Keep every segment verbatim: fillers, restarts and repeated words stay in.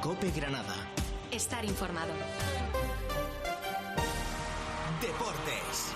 COPE Granada. Estar informado. Deportes.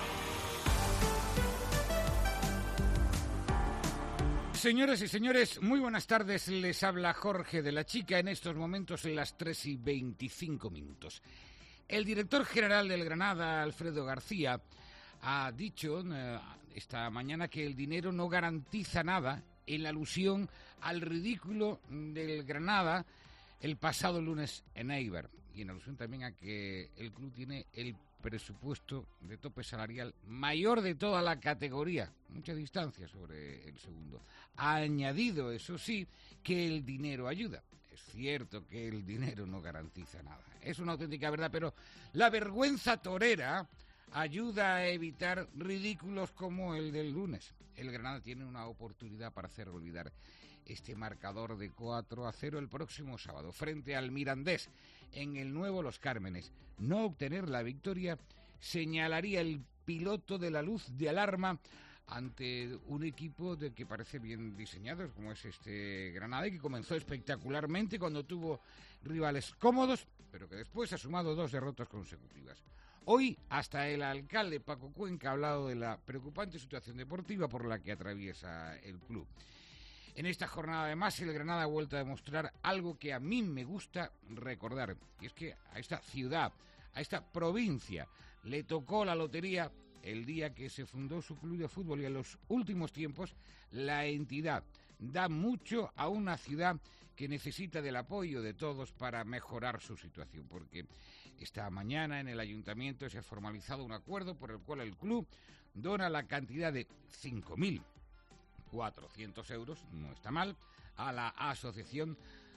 Señoras y señores, muy buenas tardes. Les habla Jorge de la Chica en estos momentos en las tres y veinticinco minutos. El director general del Granada, Alfredo García, ha dicho eh, esta mañana que el dinero no garantiza nada, en alusión al ridículo del Granada el pasado lunes en Eibar, y en alusión también a que el club tiene el presupuesto de tope salarial mayor de toda la categoría, mucha distancia sobre el segundo. Ha añadido, eso sí, que el dinero ayuda. Es cierto que el dinero no garantiza nada, es una auténtica verdad, pero la vergüenza torera ayuda a evitar ridículos como el del lunes. El Granada tiene una oportunidad para hacer olvidar este marcador de cuatro a cero el próximo sábado frente al Mirandés en el nuevo Los Cármenes. No obtener la victoria señalaría el piloto de la luz de alarma ante un equipo de que parece bien diseñado, como es este Granada, y que comenzó espectacularmente cuando tuvo rivales cómodos, pero que después ha sumado dos derrotas consecutivas. Hoy, hasta el alcalde Paco Cuenca ha hablado de la preocupante situación deportiva por la que atraviesa el club. En esta jornada, además, el Granada ha vuelto a demostrar algo que a mí me gusta recordar, y es que a esta ciudad, a esta provincia, le tocó la lotería el día que se fundó su club de fútbol, y en los últimos tiempos la entidad da mucho a una ciudad que necesita del apoyo de todos para mejorar su situación, porque esta mañana en el ayuntamiento se ha formalizado un acuerdo por el cual el club dona la cantidad de cinco mil cuatrocientos euros, no está mal, a la asociación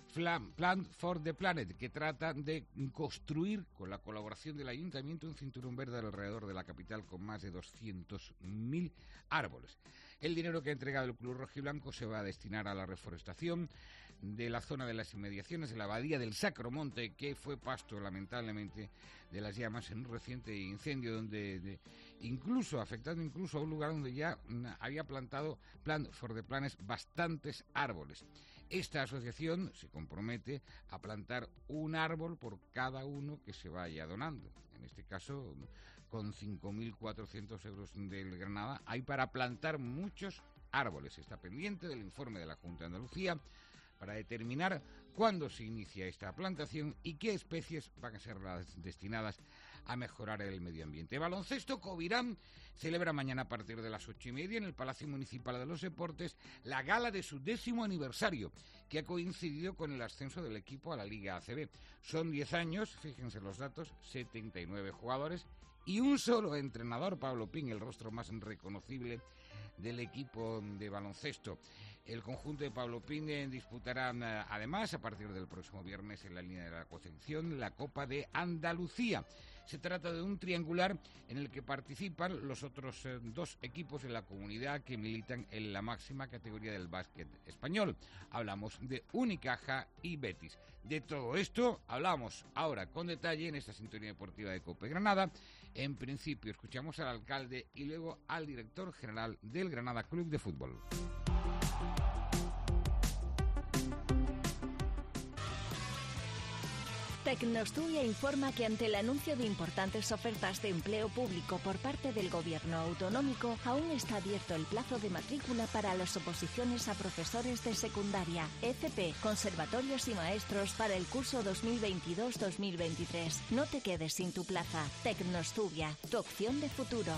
Plan for the Planet, que trata de construir, con la colaboración del ayuntamiento, un cinturón verde alrededor de la capital con más de doscientos mil árboles. El dinero que ha entregado el Club Rojiblanco se va a destinar a la reforestación de la zona de las inmediaciones de la abadía del Sacromonte, que fue pasto, lamentablemente, de las llamas en un reciente incendio, donde de, incluso afectando incluso a un lugar donde ya había plantado Plan for the Planet bastantes árboles. Esta asociación se compromete a plantar un árbol por cada uno que se vaya donando. En este caso, con cinco mil cuatrocientos euros del Granada, hay para plantar muchos árboles. Está pendiente del informe de la Junta de Andalucía para determinar cuándo se inicia esta plantación y qué especies van a ser las destinadas a mejorar el medio ambiente. Baloncesto, Covirán celebra mañana a partir de las ocho y media en el Palacio Municipal de los Deportes la gala de su décimo aniversario, que ha coincidido con el ascenso del equipo a la Liga A C B. Son diez años, fíjense los datos, setenta y nueve jugadores y un solo entrenador, Pablo Pin, el rostro más reconocible del equipo de baloncesto. El conjunto de Pablo Pin disputará además a partir del próximo viernes en la línea de la Concepción la Copa de Andalucía. Se trata de un triangular en el que participan los otros eh, dos equipos de la comunidad que militan en la máxima categoría del básquet español. Hablamos de Unicaja y Betis. De todo esto hablamos ahora con detalle en esta sintonía deportiva de COPE Granada. En principio escuchamos al alcalde y luego al director general del Granada Club de Fútbol. Tecnostudia informa que ante el anuncio de importantes ofertas de empleo público por parte del Gobierno autonómico, aún está abierto el plazo de matrícula para las oposiciones a profesores de secundaria, F P, conservatorios y maestros para el curso dos mil veintidós dos mil veintitrés. No te quedes sin tu plaza. Tecnostudia, tu opción de futuro.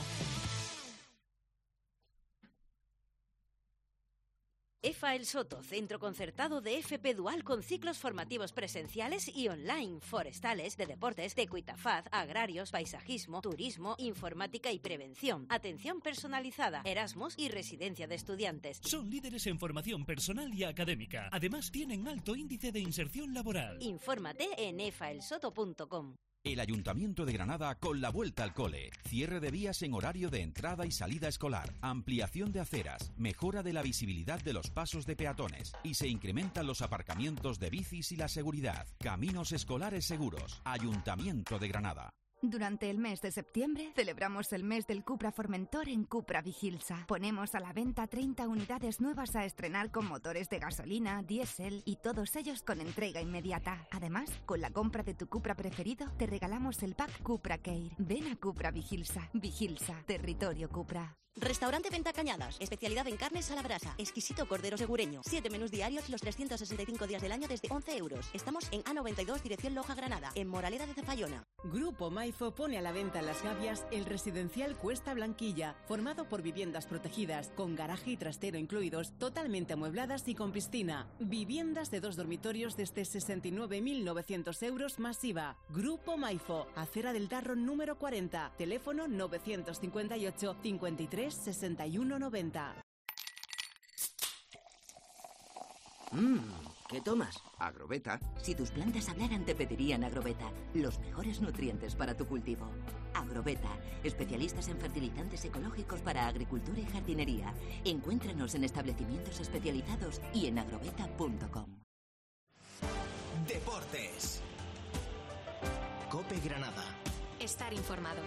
EFA El Soto, centro concertado de F P Dual con ciclos formativos presenciales y online, forestales, de deportes, de Cuitafaz, agrarios, paisajismo, turismo, informática y prevención, atención personalizada, Erasmus y residencia de estudiantes. Son líderes en formación personal y académica. Además, tienen alto índice de inserción laboral. Infórmate en efa el soto punto com. El Ayuntamiento de Granada con la vuelta al cole. Cierre de vías en horario de entrada y salida escolar. Ampliación de aceras. Mejora de la visibilidad de los pasos de peatones. Y se incrementan los aparcamientos de bicis y la seguridad. Caminos escolares seguros. Ayuntamiento de Granada. Durante el mes de septiembre celebramos el mes del Cupra Formentor en Cupra Vigilsa. Ponemos a la venta treinta unidades nuevas a estrenar con motores de gasolina, diésel y todos ellos con entrega inmediata. Además, con la compra de tu Cupra preferido, te regalamos el pack Cupra Care. Ven a Cupra Vigilsa. Vigilsa, territorio Cupra. Restaurante Venta Cañadas, especialidad en carnes a la brasa, exquisito cordero segureño, siete menús diarios los trescientos sesenta y cinco días del año desde once euros. Estamos en A noventa y dos, dirección Loja, Granada, en Moraleda de Zafayona. Grupo Maifo pone a la venta en Las Gavias el residencial Cuesta Blanquilla, formado por viviendas protegidas, con garaje y trastero incluidos, totalmente amuebladas y con piscina. Viviendas de dos dormitorios desde sesenta y nueve mil novecientos euros más I V A. Grupo Maifo, Acera del Darro número cuarenta, teléfono novecientos cincuenta y ocho, cincuenta y tres, sesenta y uno, noventa. Mmm, ¿qué tomas? Agrobeta. Si tus plantas hablaran, te pedirían Agrobeta. Los mejores nutrientes para tu cultivo. Agrobeta, especialistas en fertilizantes ecológicos para agricultura y jardinería. Encuéntranos en establecimientos especializados y en agrobeta punto com. Deportes. COPE Granada. Estar informado.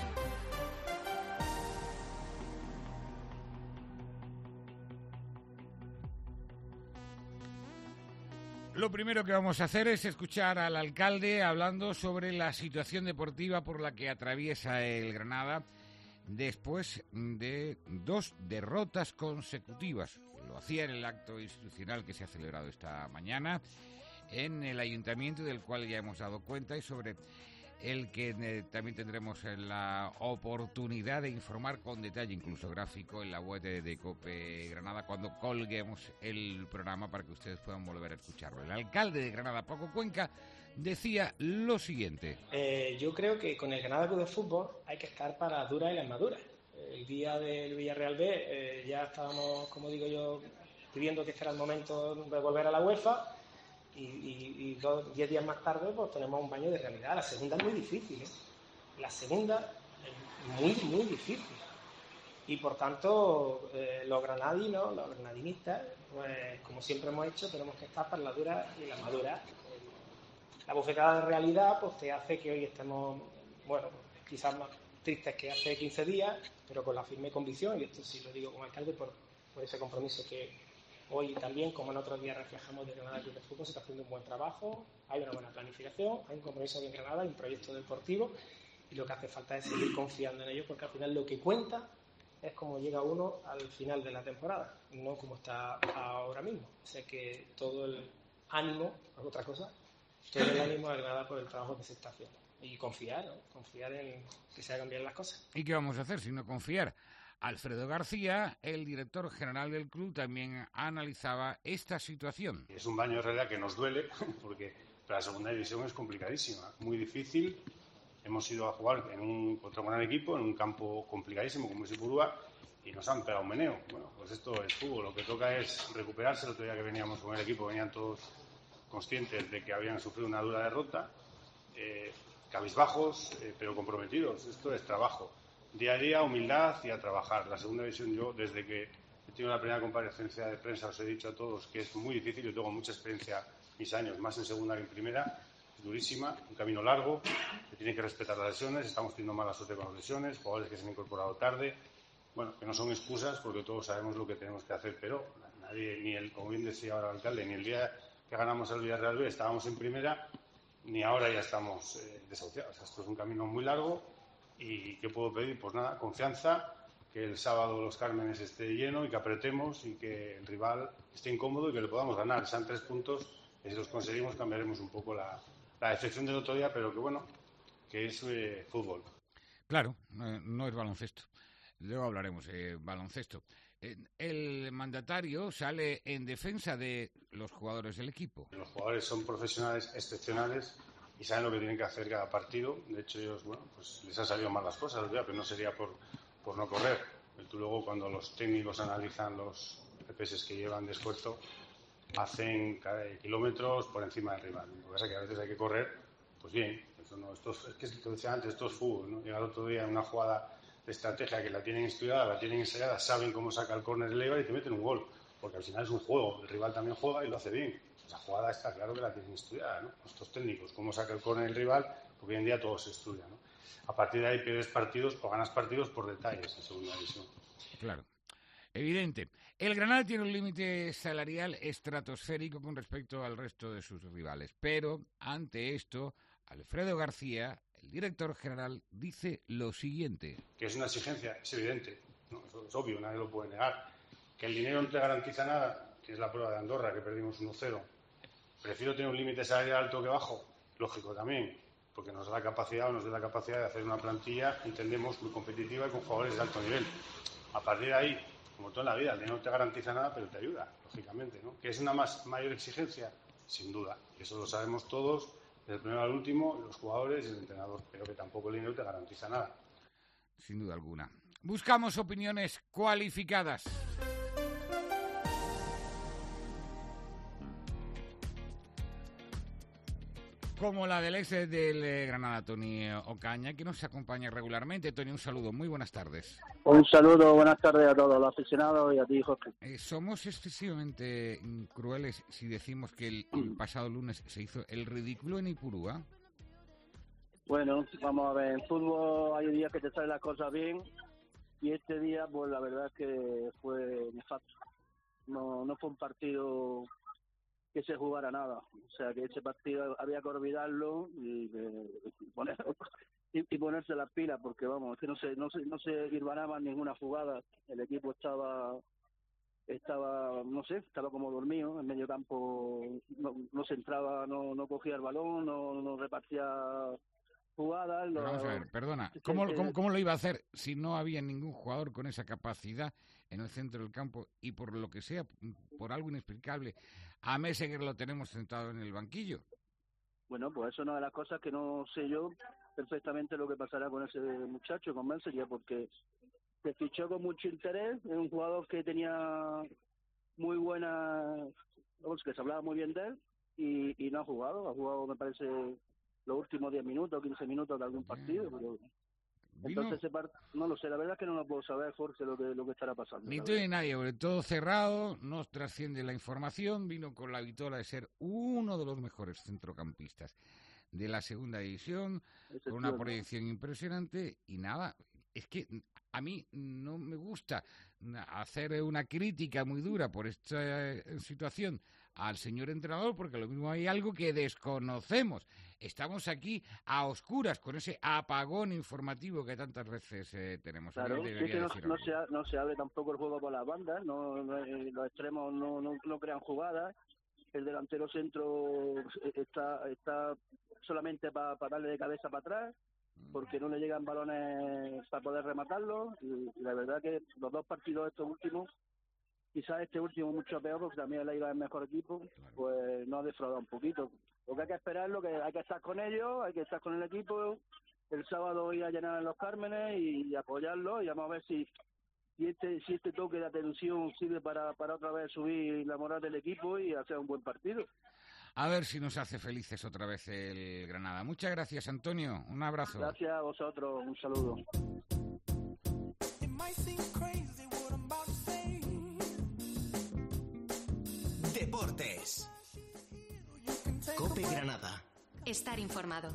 Lo primero que vamos a hacer es escuchar al alcalde hablando sobre la situación deportiva por la que atraviesa el Granada después de dos derrotas consecutivas. Lo hacía en el acto institucional que se ha celebrado esta mañana en el ayuntamiento, del cual ya hemos dado cuenta, y sobre el que eh, también tendremos la oportunidad de informar con detalle, incluso gráfico, en la web de, de COPE Granada, cuando colguemos el programa para que ustedes puedan volver a escucharlo. El alcalde de Granada, Paco Cuenca, decía lo siguiente. Eh, yo creo que con el Granada Club de Fútbol hay que estar para las duras y las maduras. El día del Villarreal B eh, ya estábamos, como digo yo, pidiendo que este era el momento de volver a la UEFA. Y, y, y dos, diez días más tarde pues tenemos un baño de realidad. La segunda es muy difícil, ¿eh? La segunda es muy, muy difícil. Y por tanto, eh, los granadinos, los granadinistas, pues como siempre hemos hecho, tenemos que estar para la dura y la madura. La bofetada de realidad pues te hace que hoy estemos, bueno, quizás más tristes que hace quince días, pero con la firme convicción, y esto sí lo digo como alcalde por, por ese compromiso que hoy también, como en otros días reflejamos de Granada Club de Fútbol, se está haciendo un buen trabajo, hay una buena planificación, hay un compromiso en Granada, hay un proyecto deportivo, y lo que hace falta es seguir confiando en ello, porque al final lo que cuenta es cómo llega uno al final de la temporada, no como está ahora mismo. O sea que todo el ánimo, es otra cosa, todo el ánimo de Granada por el trabajo que se está haciendo. Y confiar, ¿no? Confiar en que se hagan bien las cosas. ¿Y qué vamos a hacer si no confiar? Alfredo García, el director general del club, también analizaba esta situación. Es un baño de realidad que nos duele, porque la segunda división es complicadísima, muy difícil. Hemos ido a jugar en un, contra un gran equipo, en un campo complicadísimo como es Ipurúa, y nos han pegado un meneo. Bueno, pues esto es fútbol, lo que toca es recuperarse. El otro día que veníamos con el equipo venían todos conscientes de que habían sufrido una dura derrota, eh, cabizbajos, eh, pero comprometidos. Esto es trabajo. Día a día, humildad y a trabajar. La segunda división, yo, desde que he tenido la primera comparecencia de prensa, os he dicho a todos que es muy difícil. Yo tengo mucha experiencia, mis años, más en segunda que en primera. Es durísima, un camino largo, que tienen que respetar las lesiones. Estamos teniendo mala suerte con las lesiones, jugadores que se han incorporado tarde. Bueno, que no son excusas porque todos sabemos lo que tenemos que hacer, pero nadie, ni el, como bien decía ahora el alcalde, ni el día que ganamos el Villarreal B estábamos en primera, ni ahora ya estamos eh, desahuciados. O sea, esto es un camino muy largo. ¿Y qué puedo pedir? Pues nada, confianza, que el sábado Los Cármenes esté lleno y que apretemos y que el rival esté incómodo y que le podamos ganar. Sean tres puntos, que si los conseguimos cambiaremos un poco la, la decepción del otro día, pero que bueno, que es eh, fútbol. Claro, no, no es baloncesto. Luego hablaremos de eh, baloncesto. Eh, el mandatario sale en defensa de los jugadores del equipo. Los jugadores son profesionales excepcionales y saben lo que tienen que hacer cada partido. De hecho, ellos, bueno, pues les han salido mal las cosas, pero no sería por, por no correr. Tú luego, cuando los técnicos analizan los G P S que llevan de esfuerzo, hacen kilómetros por encima del rival. Lo que pasa es que a veces hay que correr, pues bien. Eso no, esto es, es que te decía antes, esto es fútbol, ¿no? Llega el otro día una jugada de estrategia que la tienen estudiada, la tienen ensayada, saben cómo saca el córner el Eibar y te meten un gol. Porque al final es un juego, el rival también juega y lo hace bien. La jugada está claro que la tienen estudiada, ¿no? Estos técnicos, cómo saca el córner el rival, porque hoy en día todo se estudia, ¿no? A partir de ahí pierdes partidos o ganas partidos por detalles en segunda división. Claro. Evidente. El Granada tiene un límite salarial estratosférico con respecto al resto de sus rivales, pero ante esto, Alfredo García, el director general, dice lo siguiente. Que es una exigencia, es evidente, ¿no? Eso es obvio, nadie lo puede negar. Que el dinero no te garantiza nada, que es la prueba de Andorra, que perdimos uno cero. Prefiero tener un límite salarial alto que bajo, lógico también, porque nos da la capacidad o nos da la capacidad de hacer una plantilla, entendemos, muy competitiva y con jugadores de alto nivel. A partir de ahí, como toda la vida, el dinero no te garantiza nada, pero te ayuda, lógicamente, ¿no? ¿Que es una más, mayor exigencia? Sin duda. Eso lo sabemos todos, desde el primero al último, los jugadores y el entrenador. Pero que tampoco el dinero te garantiza nada. Sin duda alguna. Buscamos opiniones cualificadas. Como la del ex del Granada, Tony Ocaña, que nos acompaña regularmente. Tony, un saludo, muy buenas tardes. Un saludo, buenas tardes a todos los aficionados y a ti, Jorge. Eh, ¿Somos excesivamente crueles si decimos que el, el pasado lunes se hizo el ridículo en Ipurúa? Bueno, vamos a ver, en fútbol hay días que te salen las cosas bien y este día, pues la verdad es que fue nefasto. No, no fue un partido que se jugara nada, o sea que ese partido había que olvidarlo y, y, poner, y, y ponerse las pilas, porque vamos, es que no se no se no se hilvanaba ninguna jugada, el equipo estaba estaba no sé, estaba como dormido, en medio campo no, no se entraba, no no cogía el balón, no, no repartía jugadas. Pero vamos a ver, perdona, ¿cómo, cómo, ¿cómo lo iba a hacer si no había ningún jugador con esa capacidad en el centro del campo y por lo que sea, por algo inexplicable, a Messeguer lo tenemos sentado en el banquillo? Bueno, pues eso es una de las cosas que no sé yo perfectamente lo que pasará con ese muchacho, con Messeguer, porque se fichó con mucho interés, es un jugador que tenía muy buena, vamos, que se hablaba muy bien de él y, y no ha jugado, ha jugado me parece los últimos diez minutos, quince minutos de algún partido, pero Vino... entonces ese part... no lo sé, la verdad es que no lo puedo saber, Jorge, lo que lo que estará pasando. Ni tú ni nadie, porque todo cerrado, no trasciende la información, vino con la vitola de ser uno de los mejores centrocampistas de la segunda división, con una proyección impresionante y nada, es que a mí no me gusta hacer una crítica muy dura por esta situación al señor entrenador, porque lo mismo hay algo que desconocemos. Estamos aquí a oscuras con ese apagón informativo que tantas veces eh, tenemos. Claro, sí que no, no, se, no se abre tampoco el juego por las bandas, no, no, los extremos no, no, no crean jugadas, el delantero centro está está solamente para pa darle de cabeza para atrás, porque no le llegan balones para poder rematarlo, y, y la verdad que los dos partidos estos últimos, quizás este último mucho peor, porque también la Liga es el mejor equipo, pues nos ha defraudado un poquito. Lo que hay que esperarlo, que hay que estar con ellos, hay que estar con el equipo, el sábado ir a llenar en Los Cármenes y, y apoyarlo, y vamos a ver si, si este si este toque de atención sirve para, para otra vez subir la moral del equipo y hacer un buen partido. A ver si nos hace felices otra vez el Granada. Muchas gracias, Antonio. Un abrazo. Gracias a vosotros. Un saludo. Deportes. COPE Granada. Estar informado.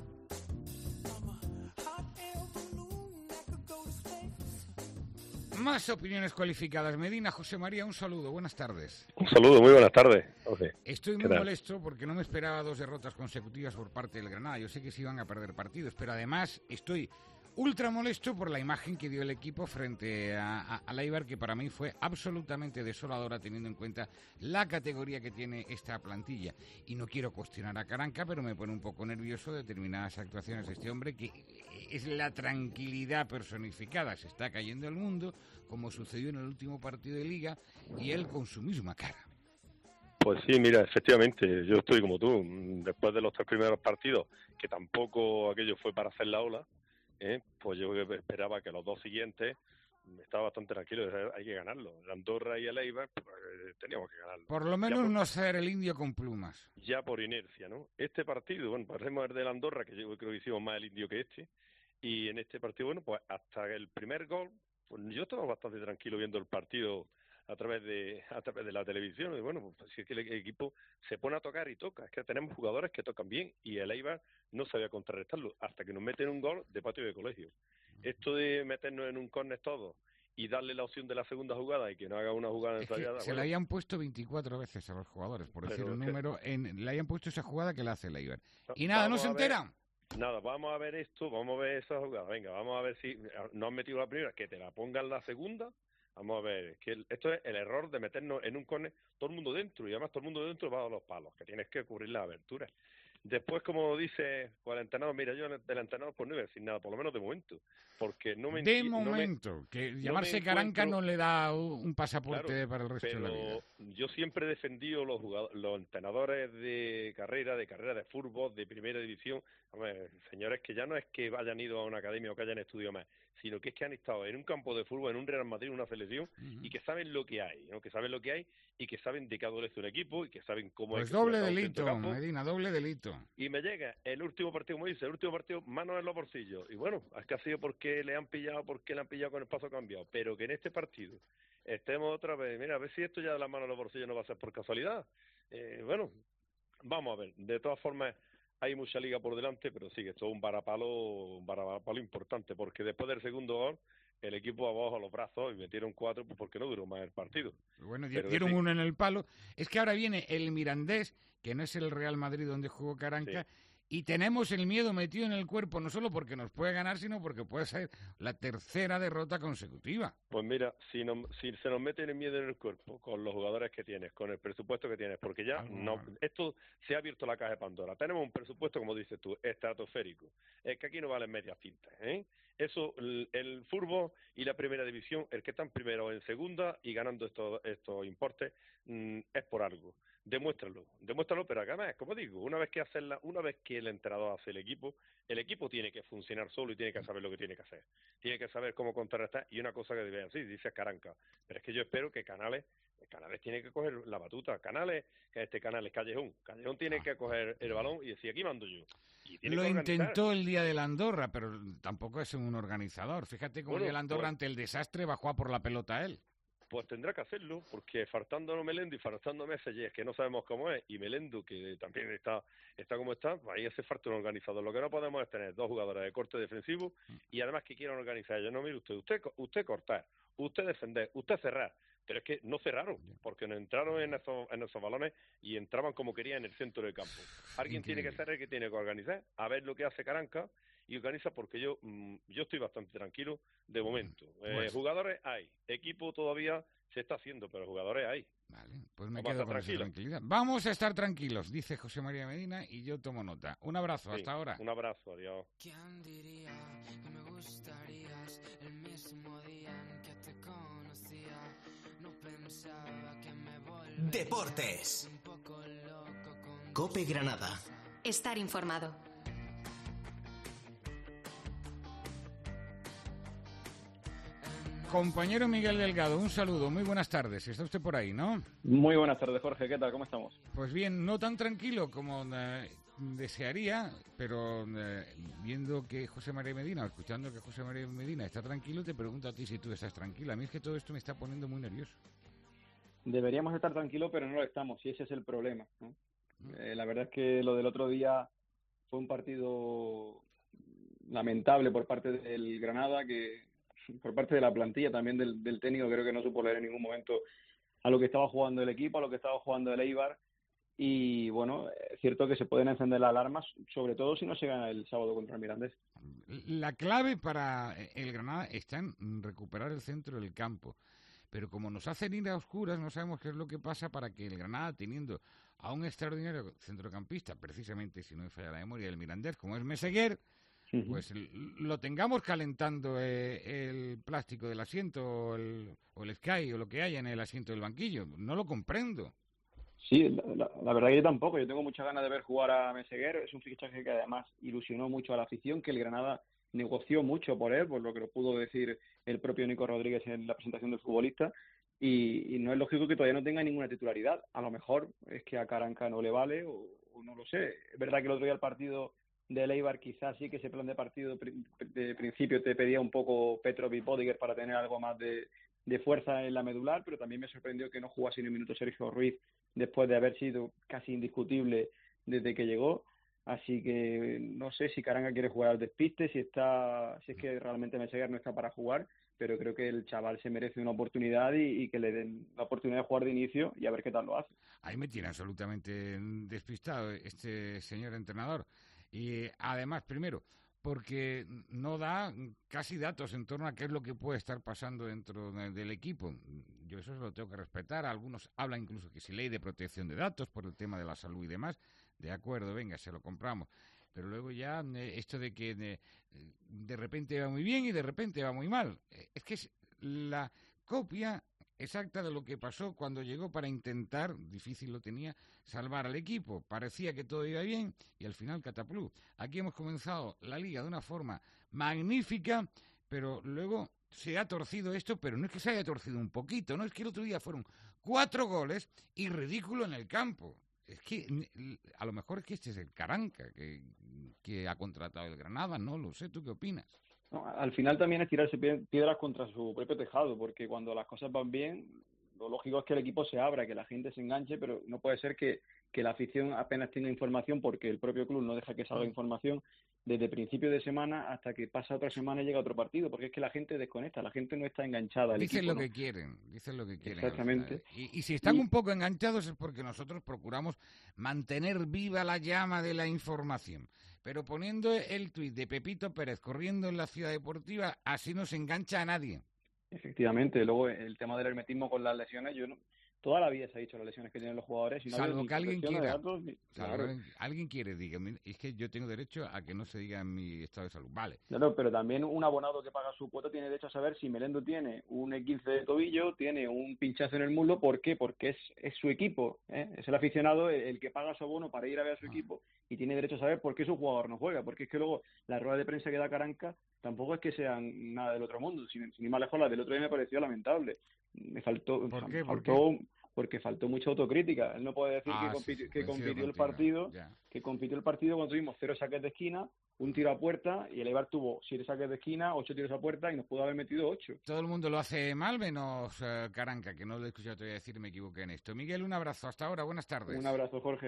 Más opiniones cualificadas. Medina, José María, un saludo. Buenas tardes. Un saludo, muy buenas tardes. Okay. Estoy muy molesto porque no me esperaba dos derrotas consecutivas por parte del Granada. Yo sé que se iban a perder partidos, pero además estoy ultra molesto por la imagen que dio el equipo frente a, a, a Eibar, que para mí fue absolutamente desoladora teniendo en cuenta la categoría que tiene esta plantilla. Y no quiero cuestionar a Caranca, pero me pone un poco nervioso determinadas actuaciones de este hombre, que es la tranquilidad personificada. Se está cayendo el mundo, como sucedió en el último partido de Liga, y él con su misma cara. Pues sí, mira, efectivamente, yo estoy como tú. Después de los tres primeros partidos, que tampoco aquello fue para hacer la ola, ¿eh? Pues yo esperaba que los dos siguientes estaba bastante tranquilo, hay que ganarlo. El Andorra y el Eibar, pues, teníamos que ganarlo. Por lo menos por, no ser el indio con plumas. Ya por inercia, ¿no? Este partido, bueno, pasemos el del Andorra, que yo creo que hicimos más el indio que este, y en este partido, bueno, pues hasta el primer gol, pues yo estaba bastante tranquilo viendo el partido a través de a través de la televisión. Y bueno, pues si es que el equipo se pone a tocar y toca, es que tenemos jugadores que tocan bien y el Eibar no sabía contrarrestarlo hasta que nos meten un gol de patio de colegio. Esto de meternos en un córner todos y darle la opción de la segunda jugada y que no haga una jugada ensayada. Se bueno, le habían puesto veinticuatro veces a los jugadores, por decir Pero un es que- número, en, le hayan puesto esa jugada que la hace el Eibar. Y nada, no vamos se a ver- enteran. Nada, vamos a ver esto, vamos a ver esa jugada. Venga, vamos a ver si no han metido la primera, que te la pongan la segunda. Vamos a ver, que el- esto es el error de meternos en un córner, todo el mundo dentro, y además todo el mundo dentro va a los palos, que tienes que cubrir las aberturas. Después, como dice pues, el entrenador, mira, yo del entrenador pues no iba a decir nada, por lo menos de momento, porque no me De enti- no me- momento, que no me llamarse Caranca encuentro- no le da un un pasaporte Claro, para el resto de la vida. pero yo siempre he defendido los jugadores, los entrenadores de carrera, de carrera de fútbol, de primera división. Hombre, señores, que ya no es que hayan ido a una academia o que hayan estudiado más, sino que es que han estado en un campo de fútbol, en un Real Madrid, en una selección, y que saben lo que hay, ¿no? Que saben lo que hay y que saben de qué adolece un equipo y que saben cómo Pues hay que doble tratar un delito, centrocampo. Medina, doble delito. Y me llega el último partido, como dice, el último partido, manos en los bolsillos. Y bueno, es que ha sido porque le han pillado, porque le han pillado con el paso cambiado. Pero que en este partido estemos otra vez, mira, a ver si esto ya de las manos en los bolsillos no va a ser por casualidad. Eh, bueno, vamos a ver. De todas formas, hay mucha liga por delante, pero sí que esto es un varapalo, un varapalo importante, porque después del segundo gol, el equipo abajo a los brazos y metieron cuatro, pues porque no duró más el partido. Bueno, di- Pero que dieron sí. uno en el palo. Es que ahora viene el Mirandés, que no es el Real Madrid donde jugó Caranca, y tenemos el miedo metido en el cuerpo, no solo porque nos puede ganar, sino porque puede ser la tercera derrota consecutiva. Pues mira, si, no- si se nos meten el miedo en el cuerpo con los jugadores que tienes, con el presupuesto que tienes, porque ya no, esto se ha abierto la caja de Pandora. Tenemos un presupuesto, como dices tú, estratosférico. Es que aquí no valen medias tintas, ¿eh? Eso, el, el fútbol y la primera división, el que están primero en segunda y ganando estos estos importes, mm, es por algo. Demuéstralo, demuéstralo, pero además, como digo, una vez que hacer la, una vez que el entrenador hace el equipo, el equipo tiene que funcionar solo y tiene que saber lo que tiene que hacer. Tiene que saber cómo contrarrestar y una cosa que debe así, dice Caranca. Pero es que yo espero que Canales, Canales tiene que coger la batuta. Canales, que este Canales Callejón, Callejón tiene que coger el balón y decir, aquí mando yo. Y tiene Lo que organizar. intentó el día de la Andorra, pero tampoco es un organizador. Fíjate cómo el Bueno, día de la Andorra, pues- ante el desastre, bajó a por la pelota él. Pues tendrá que hacerlo, porque faltando Melendo y faltando Meselles, que no sabemos cómo es, y Melendo, que también está está como está, pues ahí hace falta un organizador. Lo que no podemos es tener dos jugadores de corte defensivo y además que quieran organizar. Yo no, mire usted, usted usted cortar, usted defender, usted cerrar. Pero es que no cerraron, porque no entraron en esos, en esos balones y entraban como querían en el centro del campo. Alguien tiene que ser el que tiene que organizar, a ver lo que hace Caranca, y organiza porque yo mm, yo estoy bastante tranquilo de momento. Eh, Pues- jugadores hay, equipo todavía se está haciendo, pero jugadores hay. Pues me Vamos a quedo estar con esa tranquilos. tranquilidad. Vamos a estar tranquilos, dice José María Medina, y yo tomo nota. Un abrazo, Sí, hasta ahora. Un abrazo, adiós. ¿Quién diría que me gustarías el mismo día en que te conocía? No pensaba que me volvería Deportes. un poco loco con Cope Granada. Estar informado. Compañero Miguel Delgado, un saludo, muy buenas tardes. Está usted por ahí, ¿no? Muy buenas tardes, Jorge. ¿Qué tal? ¿Cómo estamos? Pues bien, no tan tranquilo como eh, desearía, pero eh, viendo que José María Medina, o escuchando que José María Medina está tranquilo, te pregunto a ti si tú estás tranquila. A mí es que todo esto me está poniendo muy nervioso. Deberíamos estar tranquilos, pero no lo estamos, y ese es el problema, ¿no? Eh, la verdad es que lo del otro día fue un partido lamentable por parte del Granada, que por parte de la plantilla, también del, del técnico, creo que no supo leer en ningún momento a lo que estaba jugando el equipo, a lo que estaba jugando el Eibar. Y bueno, es cierto que se pueden encender las alarmas, sobre todo si no se gana el sábado contra el Mirandés. La clave para el Granada está en recuperar el centro del campo. Pero como nos hacen ir a oscuras, no sabemos qué es lo que pasa para que el Granada, teniendo a un extraordinario centrocampista, precisamente, si no me falla la memoria, el Mirandés, como es Meseguer, pues l- lo tengamos calentando eh, el plástico del asiento o el, o el Sky o lo que haya en el asiento del banquillo. No lo comprendo. Sí, la, la- la verdad que yo tampoco. Yo tengo muchas ganas de ver jugar a Meseguer. Es un fichaje que además ilusionó mucho a la afición, que el Granada negoció mucho por él, por lo que lo pudo decir el propio Nico Rodríguez en la presentación del futbolista. Y, y no es lógico que todavía no tenga ninguna titularidad. A lo mejor es que a Caranca no le vale o, o no lo sé. Es verdad que el otro día el partido del Eibar quizás sí que ese plan de partido pri- de principio te pedía un poco Petrov y Podiger para tener algo más de, de fuerza en la medular, pero también me sorprendió que no jugase ni un minuto Sergio Ruiz después de haber sido casi indiscutible desde que llegó. Así que no sé si Caranga quiere jugar al despiste, si está, si es que realmente Meseguer no está para jugar, pero creo que el chaval se merece una oportunidad y, y que le den la oportunidad de jugar de inicio y a ver qué tal lo hace. Ahí me tiene absolutamente despistado este señor entrenador. Y además, primero, porque no da casi datos en torno a qué es lo que puede estar pasando dentro de, del equipo. Yo eso se lo tengo que respetar. Algunos hablan incluso que si ley de protección de datos por el tema de la salud y demás. De acuerdo, venga, se lo compramos. Pero luego ya eh, esto de que de, de repente va muy bien y de repente va muy mal. Eh, es que es la copia exacta de lo que pasó cuando llegó para intentar, difícil lo tenía, salvar al equipo. Parecía que todo iba bien y al final cataplú. Aquí hemos comenzado la Liga de una forma magnífica, pero luego se ha torcido esto, pero no es que se haya torcido un poquito, no es que el otro día fueron cuatro goles y ridículo en el campo. Es que a lo mejor es que este es el Carranca que, que ha contratado el Granada, no lo sé, ¿tú qué opinas? No, al final también es tirarse piedras contra su propio tejado, porque cuando las cosas van bien, lo lógico es que el equipo se abra, que la gente se enganche, pero no puede ser que, que la afición apenas tenga información porque el propio club no deja que salga información desde principio de semana hasta que pasa otra semana y llega otro partido, porque es que la gente desconecta, la gente no está enganchada al dicen equipo. Dicen lo ¿no? que quieren, dicen lo que quieren. Exactamente. Y, y si están y... un poco enganchados es porque nosotros procuramos mantener viva la llama de la información. Pero poniendo el tuit de Pepito Pérez corriendo en la Ciudad Deportiva, así no se engancha a nadie. Efectivamente, luego el tema del hermetismo con las lesiones, yo no, toda la vida se ha dicho las lesiones que tienen los jugadores. Y no salvo que alguien quiera, datos, ni, salvo claro. alguien quiere, diga, es que yo tengo derecho a que no se diga en mi estado de salud, vale. Claro, pero también un abonado que paga su cuota tiene derecho a saber si Melendo tiene un esguince de tobillo, tiene un pinchazo en el muslo, ¿por qué? Porque es, es su equipo, ¿eh? Es el aficionado el, el que paga su abono para ir a ver a su ah. equipo y tiene derecho a saber por qué su jugador no juega, porque es que luego la rueda de prensa que da Carranca tampoco es que sean nada del otro mundo, sin, sin ir más lejos, la del otro día me pareció lamentable. Me faltó, ¿Por qué? faltó ¿Por qué? Porque faltó mucha autocrítica. Él no puede decir ah, que compitió, que compitió el partido, yeah. que compitió el partido cuando tuvimos cero saques de esquina, un tiro a puerta, y el Eibar tuvo siete saques de esquina, ocho tiros a puerta y nos pudo haber metido ocho. Todo el mundo lo hace mal, menos uh, Carranca, que no lo he escuchado todavía decir, me equivoqué en esto. Miguel, un abrazo. Hasta ahora, buenas tardes. Un abrazo, Jorge.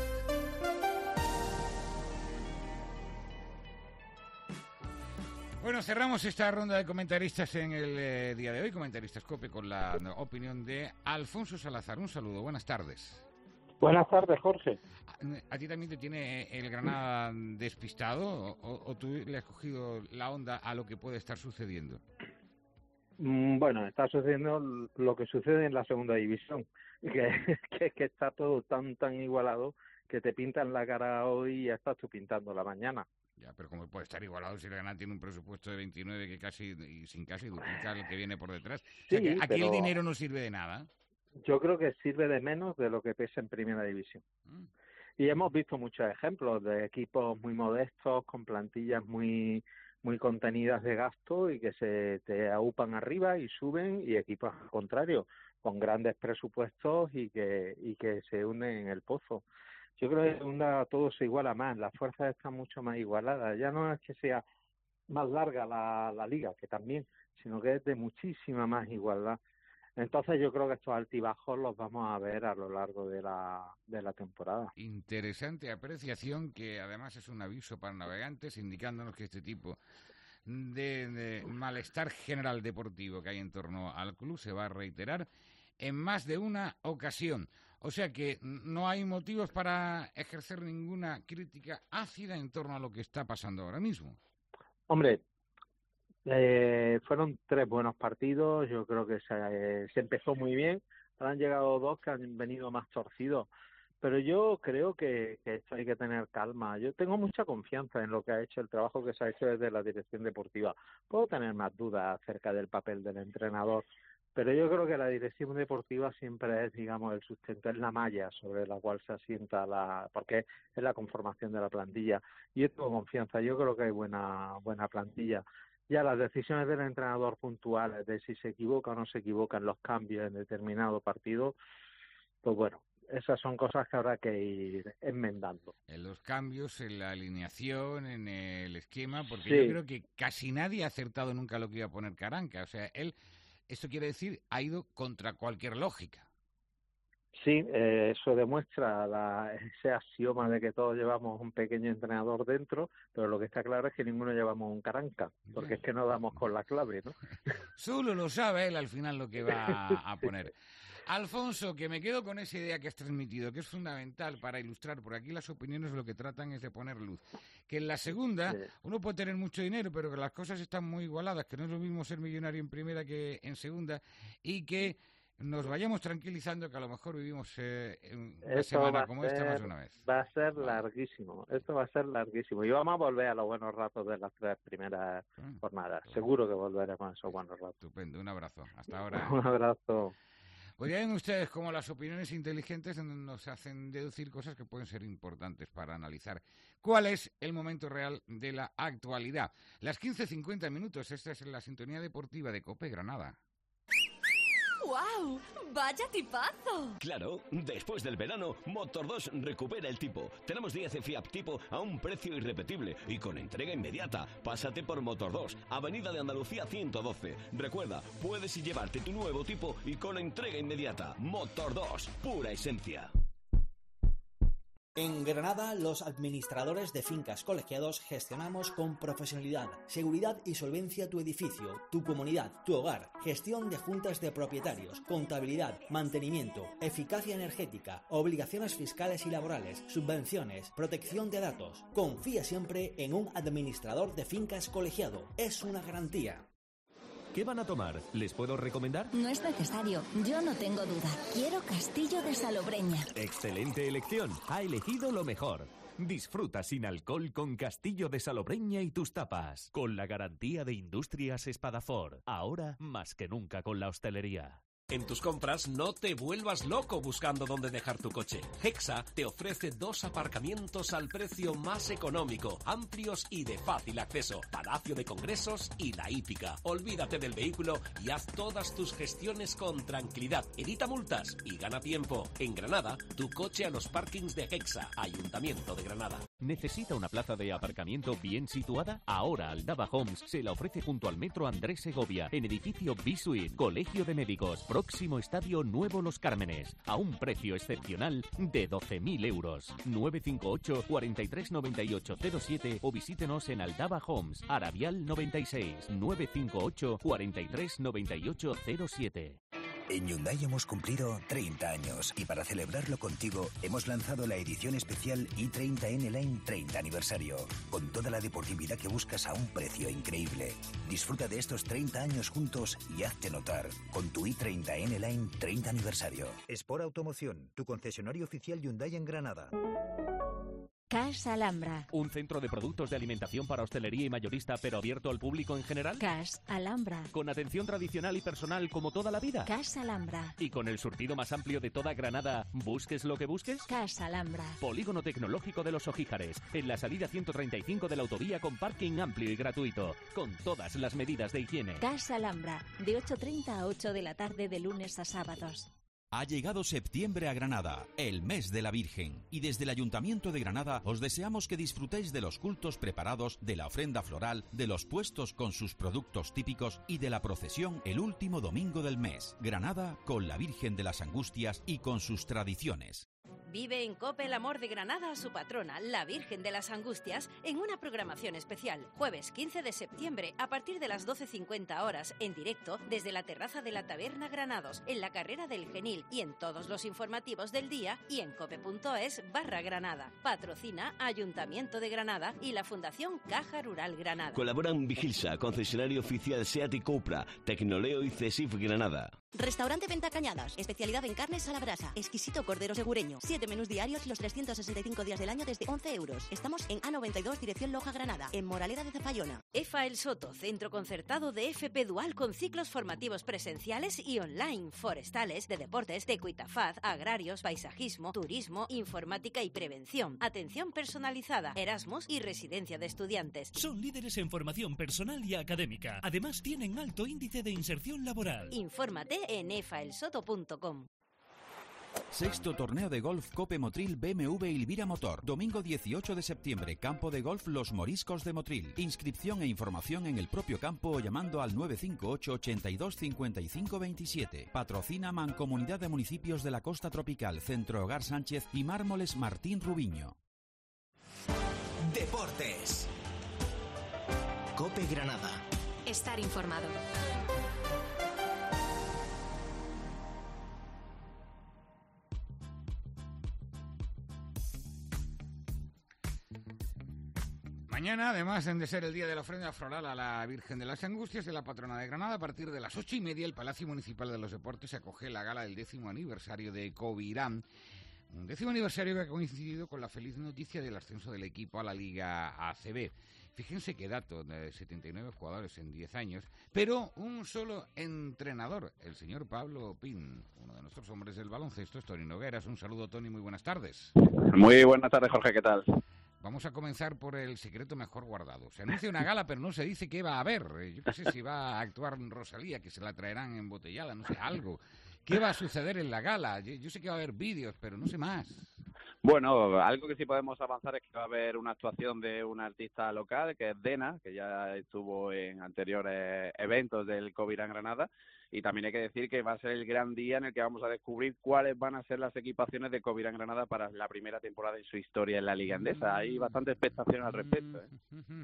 Bueno, cerramos esta ronda de comentaristas en el eh, día de hoy, comentaristas COPE, con la no, opinión de Alfonso Salazar. Un saludo, buenas tardes. Buenas tardes, Jorge. ¿A, a ti también te tiene el Granada despistado o, o tú le has cogido la onda a lo que puede estar sucediendo? Mm, bueno, está sucediendo lo que sucede en la segunda división, que, que, que está todo tan tan igualado que te pintan la cara hoy y ya estás tú pintando la mañana. Ya, pero ¿cómo puede estar igualado si el Granada tiene un presupuesto de veintinueve que casi, y sin casi duplica el que viene por detrás? O sea, sí, que aquí pero el dinero no sirve de nada. Yo creo que sirve de menos de lo que pesa en Primera División. Mm. Y hemos visto muchos ejemplos de equipos muy modestos, con plantillas muy muy contenidas de gasto y que se te aupan arriba y suben, y equipos al contrario, con grandes presupuestos y que y que se hunden en el pozo. Yo creo que en segunda todo se iguala más, las fuerzas están mucho más igualadas. Ya no es que sea más larga la, la liga, que también, sino que es de muchísima más igualdad. Entonces yo creo que estos altibajos los vamos a ver a lo largo de la, de la temporada. Interesante apreciación, que además es un aviso para navegantes, indicándonos que este tipo de, de malestar general deportivo que hay en torno al club se va a reiterar en más de una ocasión. O sea que no hay motivos para ejercer ninguna crítica ácida en torno a lo que está pasando ahora mismo. Hombre, eh, fueron tres buenos partidos, yo creo que se, eh, se empezó muy bien, han llegado dos que han venido más torcidos, pero yo creo que, que esto hay que tener calma. Yo tengo mucha confianza en lo que ha hecho, el trabajo que se ha hecho desde la dirección deportiva. Puedo tener más dudas acerca del papel del entrenador, pero yo creo que la dirección deportiva siempre es, digamos, el sustento, es la malla sobre la cual se asienta la, porque es la conformación de la plantilla. Y yo tengo confianza, yo creo que hay buena buena plantilla. Ya las decisiones del entrenador puntuales de si se equivoca o no se equivoca en los cambios en determinado partido, pues bueno, esas son cosas que habrá que ir enmendando. En los cambios, en la alineación, en el esquema, porque sí. Yo creo que casi nadie ha acertado nunca lo que iba a poner Carranca. O sea, él Esto quiere decir, ha ido contra cualquier lógica. Sí, eh, eso demuestra la, ese axioma de que todos llevamos un pequeño entrenador dentro, pero lo que está claro es que ninguno llevamos un caranca, porque es que no damos con la clave, ¿no? Solo lo sabe él al final lo que va a poner. Alfonso, que me quedo con esa idea que has transmitido, que es fundamental para ilustrar, por aquí las opiniones lo que tratan es de poner luz. Que en la segunda uno puede tener mucho dinero, pero que las cosas están muy igualadas, que no es lo mismo ser millonario en primera que en segunda, y que nos vayamos tranquilizando, que a lo mejor vivimos eh, una Esto semana va como a esta ser- más de una vez. Va a ser larguísimo, esto va a ser larguísimo. Y vamos a volver a los buenos ratos de las tres primeras jornadas. Seguro que volveremos a esos buenos ratos. Estupendo, un abrazo. Hasta ahora. Un abrazo. Pues ya ven ustedes cómo las opiniones inteligentes nos hacen deducir cosas que pueden ser importantes para analizar cuál es el momento real de la actualidad. Las quince cincuenta minutos, esta es la sintonía deportiva de COPE Granada. ¡Guau! ¡Vaya tipazo! Claro, después del verano, Motor dos recupera el tipo. Tenemos diez Fiat Tipo a un precio irrepetible y con entrega inmediata. Pásate por Motor dos, Avenida de Andalucía ciento doce. Recuerda, puedes llevarte tu nuevo tipo y con entrega inmediata. Motor dos, pura esencia. En Granada, los administradores de fincas colegiados gestionamos con profesionalidad, seguridad y solvencia tu edificio, tu comunidad, tu hogar, gestión de juntas de propietarios, contabilidad, mantenimiento, eficacia energética, obligaciones fiscales y laborales, subvenciones, protección de datos. Confía siempre en un administrador de fincas colegiado. Es una garantía. ¿Qué van a tomar? ¿Les puedo recomendar? No es necesario, yo no tengo duda. Quiero Castillo de Salobreña. Excelente elección. Ha elegido lo mejor. Disfruta sin alcohol con Castillo de Salobreña y tus tapas. Con la garantía de Industrias Espadafort. Ahora más que nunca con la hostelería. En tus compras no te vuelvas loco buscando dónde dejar tu coche. Hexa te ofrece dos aparcamientos al precio más económico, amplios y de fácil acceso. Palacio de Congresos y La Hípica. Olvídate del vehículo y haz todas tus gestiones con tranquilidad. Evita multas y gana tiempo. En Granada, tu coche a los parkings de Hexa, Ayuntamiento de Granada. ¿Necesita una plaza de aparcamiento bien situada? Ahora Aldaba Homes se la ofrece junto al Metro Andrés Segovia, en edificio B-Suite, Colegio de Médicos, próximo estadio Nuevo Los Cármenes, a un precio excepcional de doce mil euros. nueve cinco ocho, cuatro tres nueve ocho cero siete o visítenos en Aldaba Homes, Arabial noventa y seis, nueve cinco ocho, cuatro tres nueve ocho cero siete. En Hyundai hemos cumplido treinta años y para celebrarlo contigo hemos lanzado la edición especial i treinta N Line treinta aniversario, con toda la deportividad que buscas a un precio increíble. Disfruta de estos treinta años juntos y hazte notar con tu i treinta N Line treinta aniversario. Sport Automoción, tu concesionario oficial Hyundai en Granada. Cas Alhambra. ¿Un centro de productos de alimentación para hostelería y mayorista pero abierto al público en general? Cas Alhambra. ¿Con atención tradicional y personal como toda la vida? Cas Alhambra. ¿Y con el surtido más amplio de toda Granada, busques lo que busques? Cas Alhambra. Polígono Tecnológico de los Ojíjares, en la salida ciento treinta y cinco de la autovía con parking amplio y gratuito, con todas las medidas de higiene. Cas Alhambra, de ocho treinta a ocho de la tarde de lunes a sábados. Ha llegado septiembre a Granada, el mes de la Virgen, y desde el Ayuntamiento de Granada os deseamos que disfrutéis de los cultos preparados, de la ofrenda floral, de los puestos con sus productos típicos y de la procesión el último domingo del mes. Granada con la Virgen de las Angustias y con sus tradiciones. Vive en COPE el amor de Granada a su patrona, la Virgen de las Angustias, en una programación especial. Jueves quince de septiembre, a partir de las doce cincuenta horas, en directo, desde la terraza de la Taberna Granados, en la carrera del Genil y en todos los informativos del día y en cope.es barra Granada. Patrocina Ayuntamiento de Granada y la Fundación Caja Rural Granada. Colaboran Vigilsa, concesionario oficial SEAT y Cupra, Tecnoleo y CESIF Granada. Restaurante Venta Cañadas, especialidad en carnes a la brasa, exquisito cordero segureño, siete menús diarios los trescientos sesenta y cinco días del año desde once euros. Estamos en A noventa y dos, dirección Loja Granada, en Moraleda de Zafayona. EFA El Soto, centro concertado de F P Dual con ciclos formativos presenciales y online, forestales, de deportes, de Cuitafaz, agrarios, paisajismo, turismo, informática y prevención, atención personalizada, Erasmus y residencia de estudiantes. Son líderes en formación personal y académica. Además, tienen alto índice de inserción laboral. Infórmate en efa el soto punto com. Sexto torneo de golf Cope Motril B M W Elvira Motor. Domingo dieciocho de septiembre, campo de golf Los Moriscos de Motril. Inscripción e información en el propio campo o llamando al nueve cinco ocho, ochenta y dos, cincuenta y cinco veintisiete. Patrocina Mancomunidad de Municipios de la Costa Tropical, Centro Hogar Sánchez y Mármoles Martín Rubiño. Deportes. Cope Granada. Estar informado. Mañana, además de ser el día de la ofrenda floral a la Virgen de las Angustias de la patrona de Granada, a partir de las ocho y media el Palacio Municipal de los Deportes acoge la gala del décimo aniversario de Covirán. Un décimo aniversario que ha coincidido con la feliz noticia del ascenso del equipo a la Liga A C B. Fíjense qué dato, de setenta y nueve jugadores en diez años, pero un solo entrenador, el señor Pablo Pin, uno de nuestros hombres del baloncesto, es Toni Nogueras. Un saludo, Toni, muy buenas tardes. Muy buenas tardes, Jorge, ¿qué tal? Vamos a comenzar por el secreto mejor guardado. Se anuncia una gala, pero no se dice qué va a haber. Yo qué sé si va a actuar Rosalía, que se la traerán embotellada, no sé, algo. ¿Qué va a suceder en la gala? Yo, yo sé que va a haber vídeos, pero no sé más. Bueno, algo que sí podemos avanzar es que va a haber una actuación de un artista local, que es Dena, que ya estuvo en anteriores eventos del Covirán Granada. Y también hay que decir que va a ser el gran día en el que vamos a descubrir cuáles van a ser las equipaciones de Covirán Granada para la primera temporada en su historia en la Liga Endesa. Hay bastante expectación al respecto, ¿eh?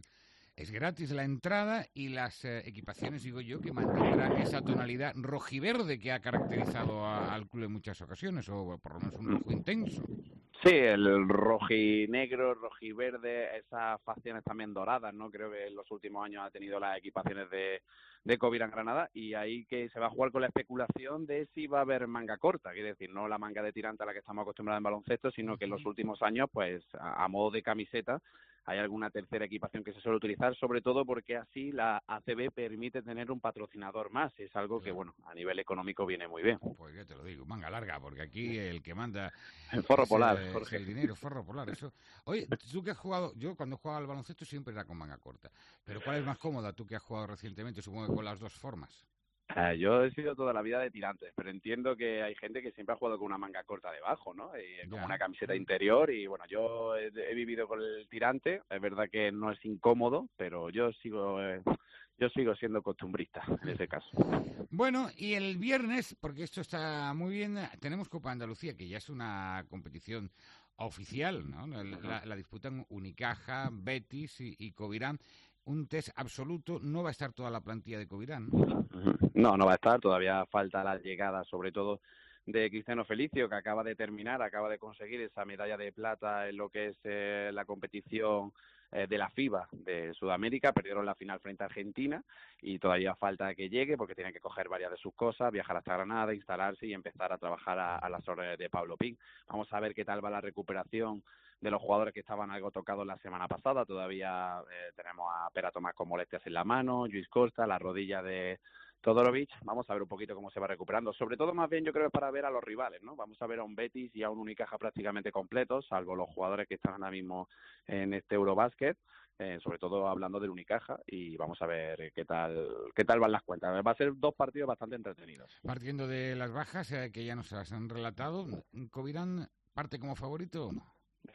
Es gratis la entrada y las eh, equipaciones, digo yo, que mantendrán esa tonalidad rojiverde que ha caracterizado a, al club en muchas ocasiones, o por lo menos un rojo intenso. Sí, el rojinegro, rojiverde, esas facciones también doradas, ¿no? Creo que en los últimos años ha tenido las equipaciones de, de Covirán Granada, y ahí que se va a jugar con la especulación de si va a haber manga corta, quiere decir, no la manga de tirante a la que estamos acostumbrados en baloncesto, sino que en los últimos años, pues a, a modo de camiseta, hay alguna tercera equipación que se suele utilizar, sobre todo porque así la A C B permite tener un patrocinador más. Es algo que, bueno, a nivel económico viene muy bien. Pues ya te lo digo, manga larga, porque aquí el que manda... El forro es, polar, eh, Jorge. Es el dinero, forro polar, eso... Oye, tú que has jugado... Yo cuando jugaba al baloncesto siempre era con manga corta. Pero ¿cuál es más cómoda tú que has jugado recientemente? Supongo que con las dos formas. Eh, yo he sido toda la vida de tirantes, pero entiendo que hay gente que siempre ha jugado con una manga corta debajo, ¿no? Y con una camiseta interior, y bueno, yo he, he vivido con el tirante. Es verdad que no es incómodo, pero yo sigo eh, yo sigo siendo costumbrista en ese caso. Bueno, y el viernes, porque esto está muy bien, tenemos Copa Andalucía, que ya es una competición oficial, ¿no? La, la, la disputan Unicaja, Betis y, y Covirán. Un test absoluto, no va a estar toda la plantilla de Covirán, ¿no? No, no va a estar, todavía falta la llegada, sobre todo de Cristiano Felicio, que acaba de terminar, acaba de conseguir esa medalla de plata en lo que es eh, la competición eh, de la FIBA de Sudamérica. Perdieron la final frente a Argentina y todavía falta que llegue porque tiene que coger varias de sus cosas, viajar hasta Granada, instalarse y empezar a trabajar a, a las órdenes de Pablo Pin. Vamos a ver qué tal va la recuperación de los jugadores que estaban algo tocados la semana pasada. Todavía eh, tenemos a Pera Tomás con molestias en la mano, Luis Costa, la rodilla de Todorovic. Vamos a ver un poquito cómo se va recuperando. Sobre todo, más bien, yo creo que para ver a los rivales, ¿no? Vamos a ver a un Betis y a un Unicaja prácticamente completos, salvo los jugadores que están ahora mismo en este Eurobásquet, eh, sobre todo hablando del Unicaja, y vamos a ver qué tal qué tal van las cuentas. Va a ser dos partidos bastante entretenidos. Partiendo de las bajas, eh, que ya nos las han relatado, ¿Covirán parte como favorito o no?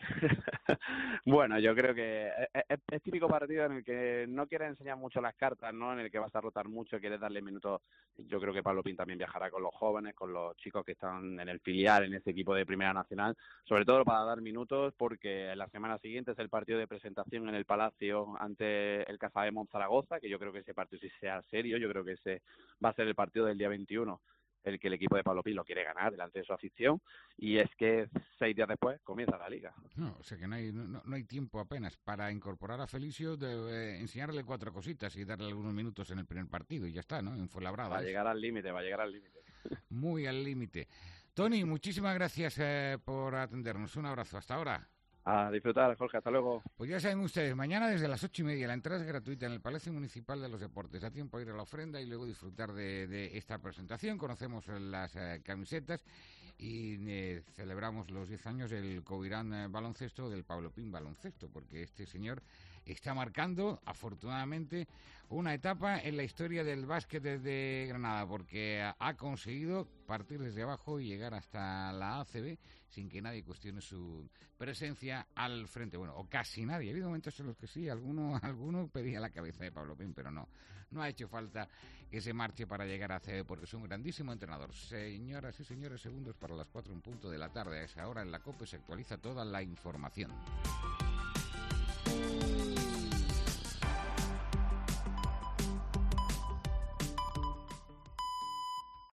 Bueno, yo creo que es, es, es típico partido en el que no quieres enseñar mucho las cartas, ¿no? En el que vas a rotar mucho, quieres darle minutos. Yo creo que Pablo Pin también viajará con los jóvenes, con los chicos que están en el filial, en ese equipo de Primera Nacional, sobre todo para dar minutos, porque la semana siguiente es el partido de presentación en el Palacio ante el Casademont Zaragoza, que yo creo que ese partido sí sea serio. Yo creo que ese va a ser el partido del día veintiuno, el que el equipo de Pablo Pin lo quiere ganar delante de su afición, y es que seis días después comienza la Liga. No, o sea que no hay, no, no hay tiempo apenas para incorporar a Felicio, de eh, enseñarle cuatro cositas y darle algunos minutos en el primer partido y ya está, ¿no? En Fuenlabrada. Va a llegar al límite, va a llegar al límite. Muy al límite. Toni, muchísimas gracias eh, por atendernos. Un abrazo. Hasta ahora. A disfrutar, Jorge, hasta luego. Pues ya saben ustedes, mañana desde las ocho y media la entrada es gratuita en el Palacio Municipal de los Deportes. Da tiempo a ir a la ofrenda y luego disfrutar de, de esta presentación. Conocemos las eh, camisetas y eh, celebramos los diez años del Covirán eh, baloncesto, del Pablo Pin baloncesto, porque este señor está marcando, afortunadamente, una etapa en la historia del básquet de Granada, porque ha conseguido partir desde abajo y llegar hasta la A C B sin que nadie cuestione su presencia al frente. Bueno, o casi nadie. Ha habido momentos en los que sí, alguno, alguno pedía la cabeza de Pablo Pin, pero no. No ha hecho falta que se marche para llegar a A C B, porque es un grandísimo entrenador. Señoras y señores, segundos para las cuatro en punto de la tarde. A esa hora en la COPE se actualiza toda la información.